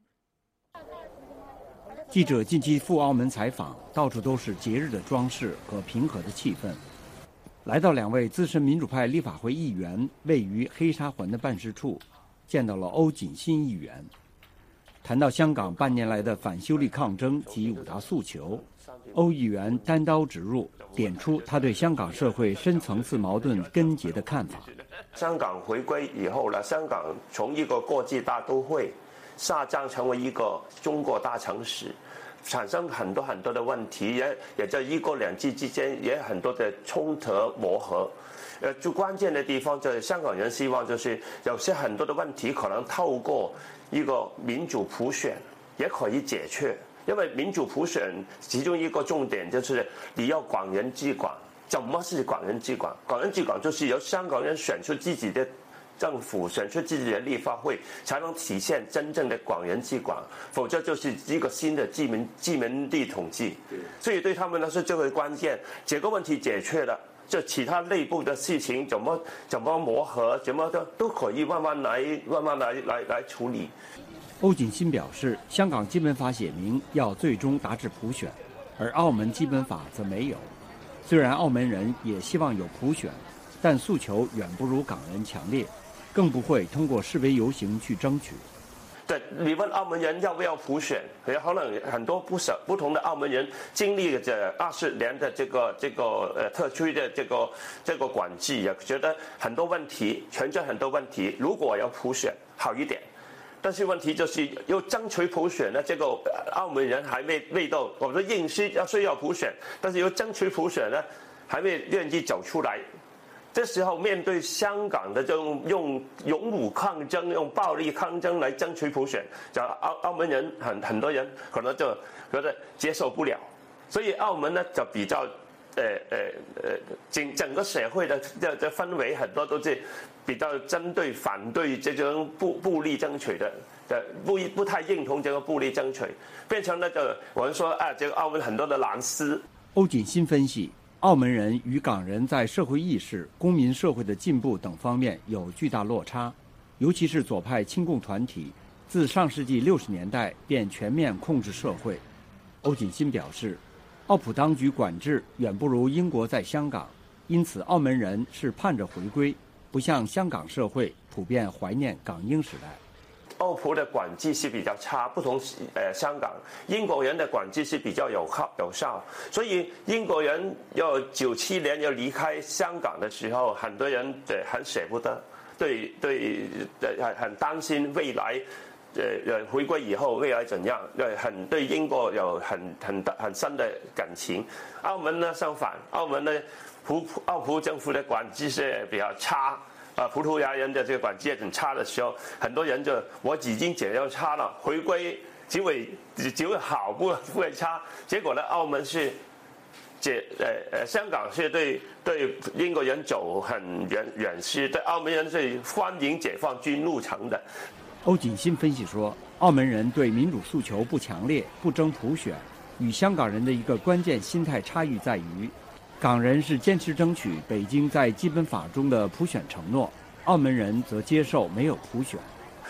记者近期赴澳门采访，到处都是节日的装饰和平和的气氛。来到两位资深民主派立法会议员位于黑沙环的办事处，见到了欧锦新议员。谈到香港半年来的反修例抗争及五大诉求，欧议员单刀直入，点出他对香港社会深层次矛盾根结的看法。 香港回归以后呢，香港从一个国际大都会下降成为一个中国大城市，产生很多很多的问题，也也在一国两制之间也有很多的冲突磨合。呃，最关键的地方就是香港人希望就是有些很多的问题可能透过一个民主普选也可以解决，因为民主普选其中一个重点就是你要广人治广。怎么是广人治广？广人治广就是由香港人选出自己的政府，选出自己的立法会，才能体现真正的广人治广，否则就是一个新的殖民殖民地统治。所以对他们来说，这个关键，这个问题解决了，就其他内部的事情怎么怎么磨合，怎么都都可以慢慢来，慢慢来来来处理。 欧锦新表示，香港基本法写明要最终达至普选，而澳门基本法则没有。虽然澳门人也希望有普选，但诉求远不如港人强烈，更不会通过示威游行去争取。 对，你问澳门人要不要普选，可能很多不少不同的澳门人经历了这二十年的这个这个呃特区的这个这个管制，也觉得很多问题存在很多问题。如果要普选好一点，但是问题就是要争取普选呢，这个澳门人还没未到，我们认识要需要普选，但是要争取普选呢，还没愿意走出来。这时候面对香港的这种用勇武抗争、用暴力抗争来争取普选，就澳澳门人很很多人可能就觉得接受不了，所以澳门呢就比较呃呃呃整整个社会的这这氛围很多都是比较针对反对这种暴暴力争取的，的不不太认同这个暴力争取，变成了就我们说啊，这个澳门很多的蓝丝。 欧锦新分析，澳门人与港人在社会意识、公民社会的进步等方面有巨大落差，尤其是左派亲共团体，自上世纪六十年代便全面控制社会。欧锦新表示，澳普当局管制远不如英国在香港，因此澳门人是盼着回归，不像香港社会普遍怀念港英时代。 澳普的管制是比较差，不同呃香港，英国人的管制是比较有效有效，所以英国人要九七年要离开香港的时候，很多人对很舍不得，对对很很担心未来，呃回归以后未来怎样，对很对英国有很很很深的感情。澳门呢相反，澳门呢葡澳葡政府的管制是比较差。啊，葡萄牙人的这个管制很差的时候，很多人就我已经这样差了，回归只会只会好，不不会差。结果呢，澳门是这呃呃，香港是对对英国人走很远远是，对澳门人是欢迎解放军入城的。 欧锦新分析说，澳门人对民主诉求不强烈，不争普选，与香港人的一个关键心态差异在于，港人是坚持争取北京在基本法中的普选承诺，澳门人则接受没有普选。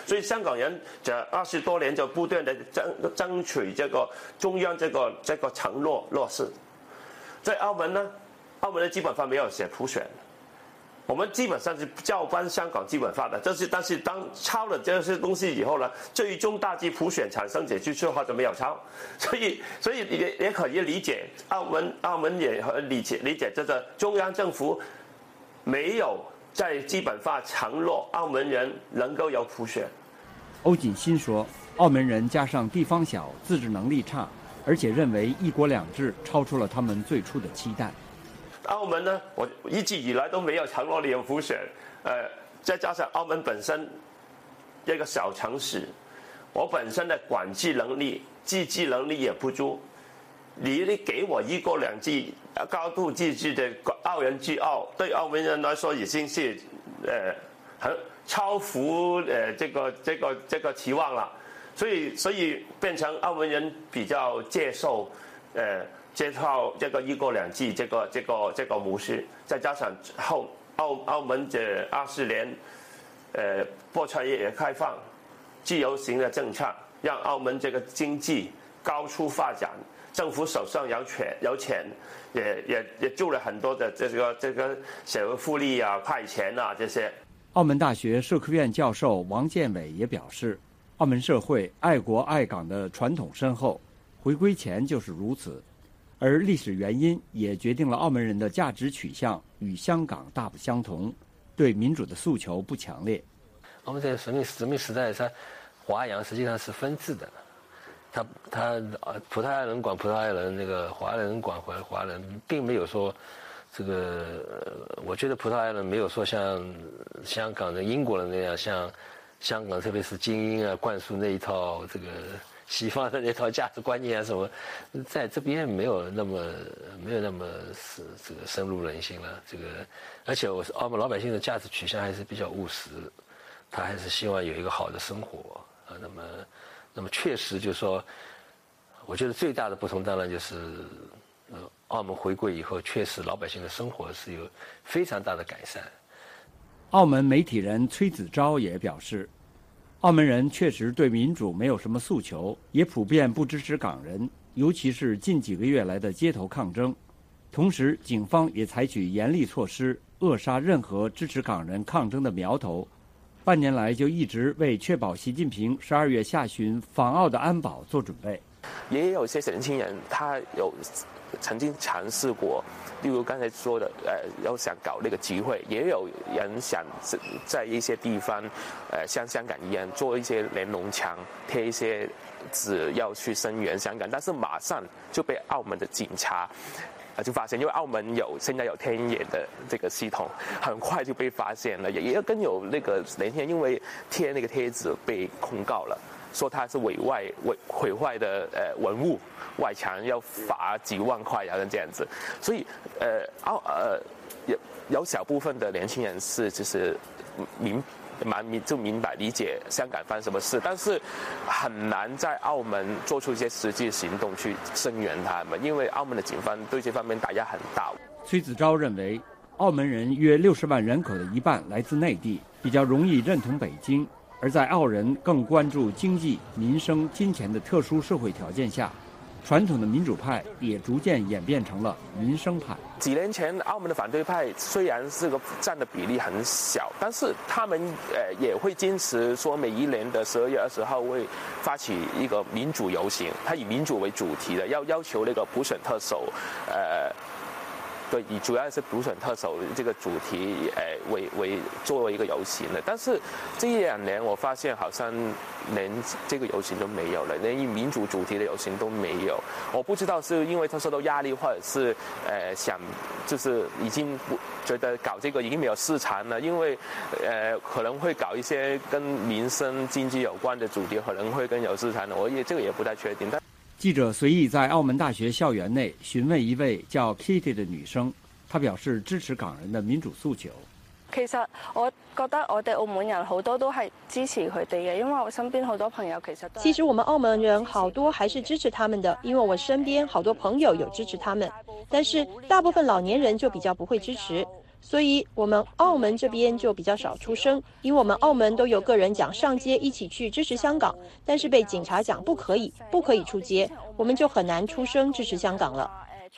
所以香港人这二十多年就不断的争争取这个中央这个这个承诺落实。在澳门呢，澳门的基本法没有写普选。我们基本上是照搬香港基本法的，这是但是当抄了这些东西以后呢，最终大致普选产生解决之后就没有抄，所以所以也也可以理解澳门澳门也理解理解这个中央政府没有在基本法承诺澳门人能够有普选。 欧锦新说，澳门人加上地方小，自治能力差，而且认为一国两制超出了他们最初的期待。 澳门呢，我一直以来都没有承诺你有普选，呃，再加上澳门本身一个小城市，我本身的管制能力、自治能力也不足，你你给我一国两制、高度自治的澳人治澳，对澳门人来说已经是呃很超乎呃这个这个这个期望了，所以所以变成澳门人比较接受呃。这套这个一国两制这个这个这个模式，再加上后澳澳门这二十年，呃，博彩业开放、自由行的政策，让澳门这个经济高速发展，政府手上有钱有钱，也也也做了很多的这个这个社会福利啊、派钱啊这些。 澳门大学社科院教授王建伟也表示，澳门社会爱国爱港的传统深厚，回归前就是如此。而历史原因也决定了澳门人的价值取向与香港大不相同，对民主的诉求不强烈。 澳门在殖民殖民时代，它华洋实际上是分治的，他他呃葡萄牙人管葡萄牙人，那个华人管华华人，并没有说这个，我觉得葡萄牙人没有说像香港的英国人那样，像香港特别是精英啊灌输那一套这个。西方的那套价值观念啊什么，在这边没有那么没有那么是这个深入人心了。这个，而且我是澳门老百姓的价值取向还是比较务实，他还是希望有一个好的生活啊。那么，那么确实就是说，我觉得最大的不同当然就是，呃，澳门回归以后，确实老百姓的生活是有非常大的改善。 澳门媒体人崔子钊也表示。澳门人确实对民主没有什么诉求，也普遍不支持港人，尤其是近几个月来的街头抗争。同时，警方也采取严厉措施，扼杀任何支持港人抗争的苗头。半年来就一直为确保习近平十二月下旬访澳的安保做准备。 也有一些年轻人，他有曾经尝试过，例如刚才说的，呃，要想搞那个集会，也有人想在一些地方，呃，像香港一样做一些连农墙，贴一些纸要去声援香港，但是马上就被澳门的警察。就发现，因为澳门有现在有天眼的这个系统，很快就被发现了，也也更有那个年轻人因为贴那个贴纸被控告了，说他是毁坏毁毁坏的呃文物外墙，要罚几万块啊这样子，所以呃澳呃有有小部分的年轻人是就是明。蛮明就明白理解香港发生什么事，但是很难在澳门做出一些实际行动去声援他们，因为澳门的警方对这方面打压很大。 崔子钊认为，澳门人约六十万人口的一半来自内地，比较容易认同北京，而在澳人更关注经济、民生、金钱的特殊社会条件下，传统的民主派也逐渐演变成了民生派。 几年前，澳门的反对派虽然是个占的比例很小，但是他们呃也会坚持说，每一年的十二月二十号会发起一个民主游行，它以民主为主题的，要要求那个普选特首，呃。对，以主要是普选特首这个主题，呃，为为作为一个游行的。但是这一两年，我发现好像连这个游行都没有了，连以民主主题的游行都没有。我不知道是因为他受到压力，或者是呃想就是已经不觉得搞这个已经没有市场了，因为呃可能会搞一些跟民生经济有关的主题，可能会更有市场的。我也这个也不太确定。但记者随意在澳门大學校園內詢問一位叫 Kitty 的女生，她表示支持港人的民主訴求。 其實我覺得我哋澳門人好多都係支持佢哋嘅，因為我身邊好多朋友其實都。 其實我們澳門人好多還是支持他們的，因為我身邊好多朋友有支持他們，但是大部分老年人就比較不會支持。 所以我们澳门这边就比较少出声，因为我们澳门都有个人讲上街一起去支持香港，但是被警察讲不可以，不可以出街，我们就很难出声支持香港了。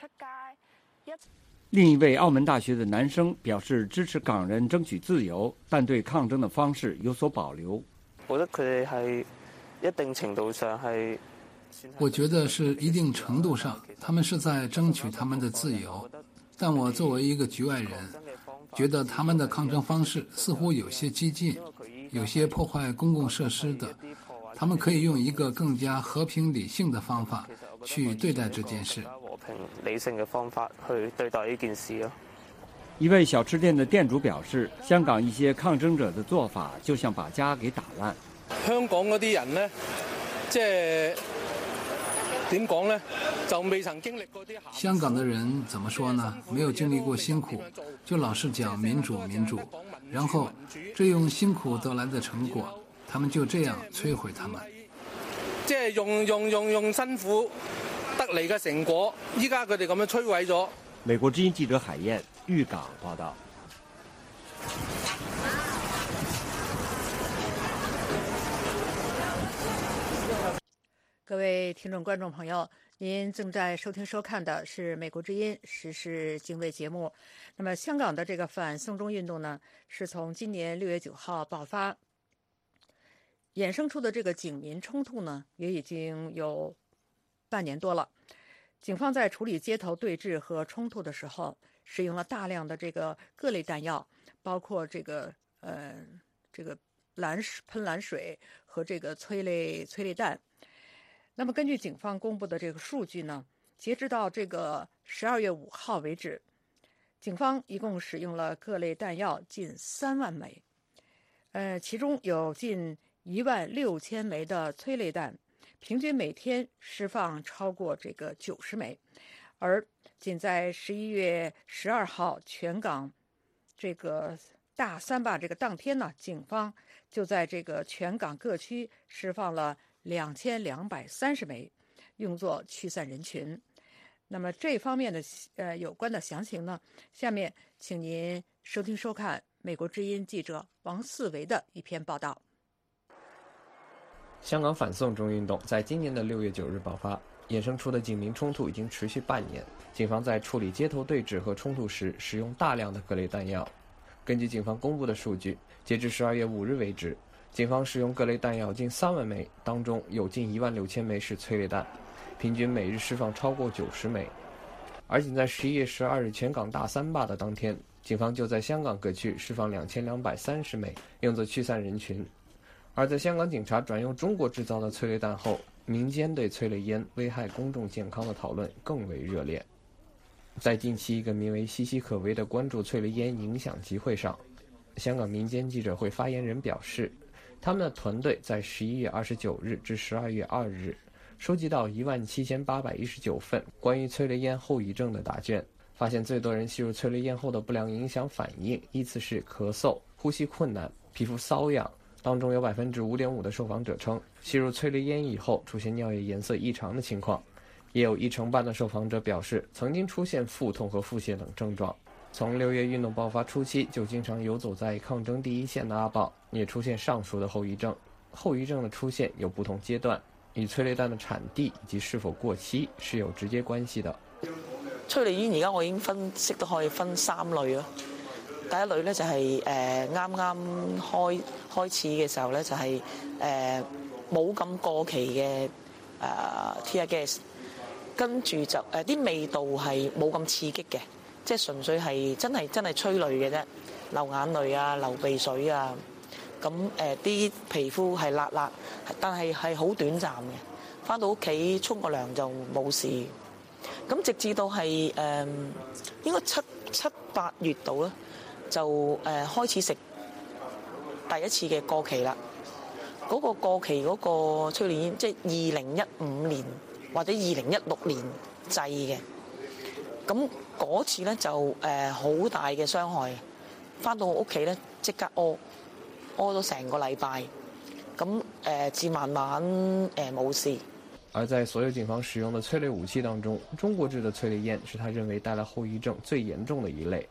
另一位澳門大學的男生表示支持港人爭取自由，但對抗爭的方式有所保留。 我覺得佢哋係一定程度上係， 我覺得是一定程度上，他們是在爭取他們的自由。但我作為一個局外人，覺得他們的抗爭方式似乎有些激進，有些破壞公共設施的。他們可以用一個更加和平理性的方法去對待這件事。 和平理性嘅方法去對待呢件事咯。 一位小吃店的店主表示，香港一些抗爭者的做法就像把家給打爛。 香港嗰啲人呢，即係點講呢？就未曾經歷過啲。 香港的人怎麼說呢？沒有經歷過辛苦，就老是講民主民主，然後這用辛苦得來的成果，他們就這樣摧毀他們。 即係用用用用辛苦得嚟嘅成果，依家佢哋咁樣摧毀咗。 美國之音記者海燕粵港報道。 各位聽眾觀眾朋友，您正在收聽收看的是美國之音時事經緯節目。那麼香港的這個反送中運動呢，是從今年六月九號爆發，衍生出的這個警民衝突呢，也已經有半年多了。警方在處理街頭對峙和衝突的時候，使用了大量的這個各類彈藥，包括這個呃這個藍噴藍水和這個催淚催淚彈。那麼根據警方公布的這個數據呢，截至到這個十二月五號為止，警方一共使用了各類彈藥近三萬枚，呃，其中有近一萬六千枚的催淚彈，平均每天釋放超過這個九十枚，而僅在十一月十二號全港這個大三罷這個當天呢，警方就在這個全港各區釋放了兩千兩百三十枚，用作驅散人群。那麼這方面的呃有關的詳情呢，下面請您收聽收看美國之音記者王四維的一篇報道。 香港反送中運動在今年的六月九日爆發，衍生出的警民衝突已經持續半年。警方在處理街頭對峙和衝突時，使用大量的各類彈藥。根據警方公布的數據，截至十二月五日為止，警方使用各類彈藥近三萬枚，當中有近一萬六千枚是催淚彈，平均每日釋放超過九十枚。而僅在十一月十二日全港大三罷的當天，警方就在香港各區釋放兩千兩百三十枚，用作驅散人群。而在香港警察轉用中國製造的催淚彈後，民間對催淚煙危害公眾健康的討論更為熱烈。在近期一個名為岌岌可危的關注催淚煙影響集會上，香港民間記者會發言人表示，他們的團隊在十一月二十九日至十二月二日收集到一萬七千八百一十九份關於催淚煙後遺症的答卷，發現最多人吸入催淚煙後的不良影響反應依次是咳嗽、呼吸困難、皮膚瘙癢。當中有百分之五點五的受訪者稱，吸入催淚煙以後出現尿液顏色異常的情況，也有一成半的受訪者表示曾經出現腹痛和腹瀉等症狀。從六月運動爆發初期就經常游走在抗爭第一線的阿豹，也出現上述的後遺症。後遺症的出現有不同階段，與催淚彈的產地以及是否過期是有直接關係的。 催淚煙而家我已經分析都可以分三類咯。第一類咧就係誒啱啱開開始嘅時候咧就係誒冇咁過期嘅誒 tear gas， 跟住就誒啲、呃、味道係冇咁刺激嘅，即係純粹係真係真係催淚嘅啫，流眼淚啊、流鼻水啊，咁誒啲皮膚係辣辣，但係係好短暫嘅，返到屋企沖個涼就冇事。咁直至到係誒、呃、應該七七八月度啦。就誒、呃、開始食第一次嘅過期啦，嗰、那個過期嗰個催淚煙，即係二零一五年或者二零一六年製嘅，咁嗰次咧就誒好、呃、大嘅傷害，返到屋企咧即刻屙屙咗成個禮拜，咁誒至慢慢誒冇、呃、事。 而在所有警方使用的催淚武器當中，中國製的催淚煙是他認為帶來後遺症最嚴重的一類。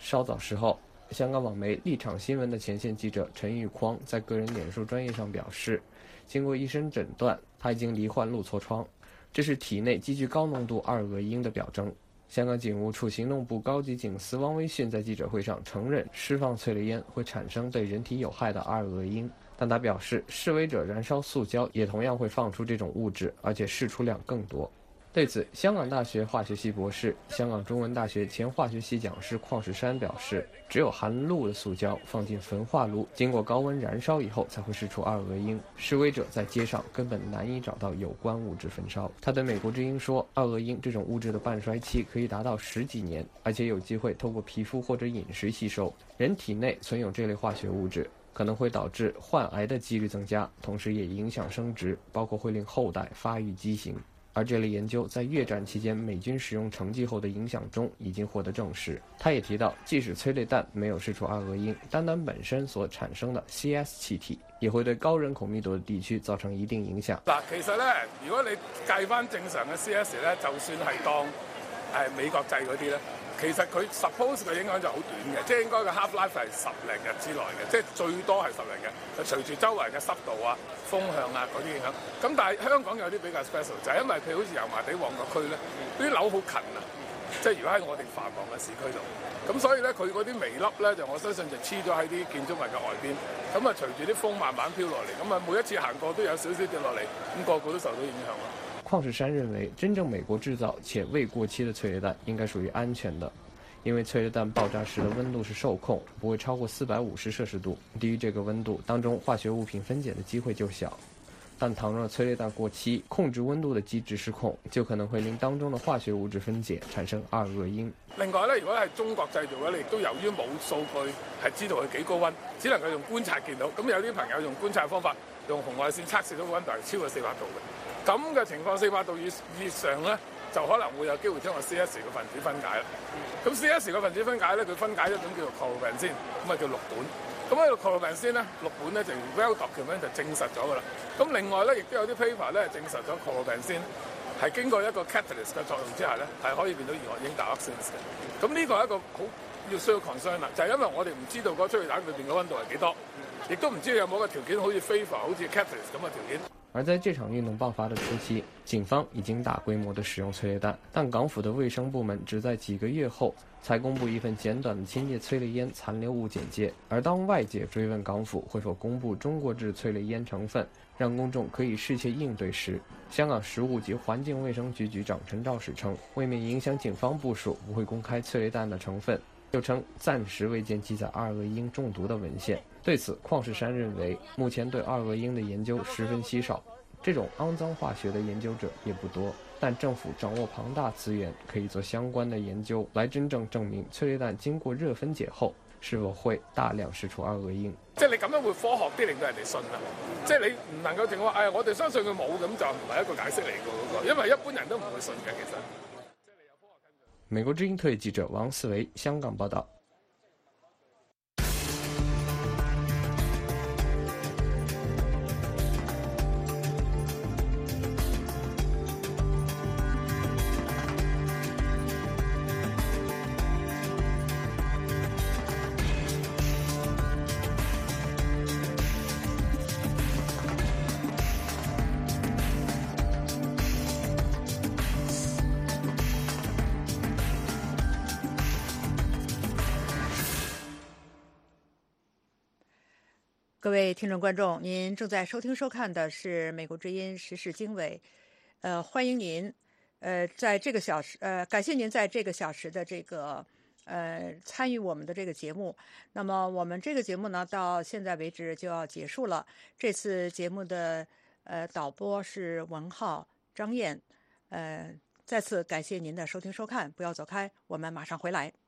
稍早时候，香港网媒立场新闻的前线记者陈玉匡在个人脸书专页上表示，经过医生诊断，他已经罹患路痤疮，这是体内积聚高浓度二恶英的表征。香港警务处行动部高级警司汪威信在记者会上承认，释放催泪烟会产生对人体有害的二恶英，但他表示，示威者燃烧塑胶也同样会放出这种物质，而且释出量更多。对此，香港大学化学系博士、香港中文大学前化学系讲师邝世山表示，只有含氯的塑胶放进焚化炉，经过高温燃烧以后才会释出二恶英，示威者在街上根本难以找到有关物质焚烧。他对美国之音说，二恶英这种物质的半衰期可以达到十几年，而且有机会透过皮肤或者饮食吸收，人体内存有这类化学物质，可能会导致患癌的几率增加，同时也影响生殖，包括会令后代发育畸形。而这类研究在越战期间美军使用成绩后的影响中已经获得证实。他也提到，即使催泪弹没有释出二恶英，单单本身所產生的 C S 氣體也會對高人口密度的地區造成一定影響。 嗱，其實咧，如果你計翻正常嘅 C S 咧，就算係當誒美國製嗰啲咧，其實佢 suppose 嘅影響就好短嘅，即係應該個 half life 係十零日之內嘅，即係最多係十零日。就隨住周圍嘅濕度啊、風向啊嗰啲影響。咁但係香港有啲比較 special， 就係因為佢好似油麻地旺角區咧，啲樓好近啊，即係如果喺我哋繁忙嘅市區度，咁所以咧佢嗰啲微粒咧就我相信就黐咗喺啲建築物嘅外邊，咁啊隨住啲風慢慢飄落嚟，咁啊每一次行過都有少少跌落嚟，咁個個都受到影響咯。 邝世山認為，真正美國製造且未過期的催淚彈應該屬於安全的。因為催淚彈爆炸時的溫度是受控，不會超過四百五十攝氏度，低於這個溫度，當中化學物品分解的機會就小。但倘若催淚彈過期，控制溫度的機制失控，就可能會令當中的化學物質分解，產生二惡英。 另外咧，如果係中國製造嘅，你亦都由於冇數據係知道佢幾高溫，只能夠用觀察見到。咁有啲朋友用觀察方法，用紅外線測試到個溫度係超過四百度嘅。咁嘅情況，四百度以以上咧，就可能會有機會將個 C S 嘅分子分解啦。咁 C S 嘅分子分解咧，佢分解一種叫做 chlorobenzene， 咁啊叫氯苯。咁呢個 chlorobenzene咧，氯苯咧就 well documented 就證實咗噶啦。咁另外咧，亦都有啲 paper 咧證實咗 chlorobenzene係經過一個 catalyst 嘅作用之下咧，係可以變到二惡英 dioxins 嘅。咁呢個係一個好要需要 concern 啦，就係因為我哋唔知道嗰催淚彈裏邊嘅溫度係幾多，亦都唔知道有冇個條件好似 favor 好似 catalyst 咁嘅條件。 而在這場運動爆發的初期，警方已經大規模地使用催淚彈，但港府的衛生部門只在幾個月後才公布一份簡短的清潔催淚煙殘留物簡介。而當外界追問港府會否公布中國製催淚煙成分，讓公眾可以適切應對時，香港食物及環境衛生局局長陳肇始稱，為免影響警方部署，不會公開催淚彈的成分，又稱暫時未見記載二惡英中毒的文獻。對此，邝世山認為，目前對二惡英的研究十分稀少，這種骯髒化學的研究者也不多，但政府掌握龐大資源，可以做相關的研究，來真正證明催淚彈經過熱分解後，是否會大量釋出二惡英。 即係你咁樣會科學啲，令到人哋信啦。即係你唔能夠淨話，哎，我哋相信佢冇，咁就唔係一個解釋嚟嘅嗰個，因為一般人都唔會信嘅其實。 美國之音特約記者王思維香港報道。 各位听众观众，您正在收听收看的是美国之音时事经纬，呃，欢迎您，呃，在这个小时，呃，感谢您在这个小时的这个呃参与我们的这个节目。那么我们这个节目呢，到现在为止就要结束了。这次节目的呃导播是文浩、张燕，呃，再次感谢您的收听收看，不要走开，我们马上回来。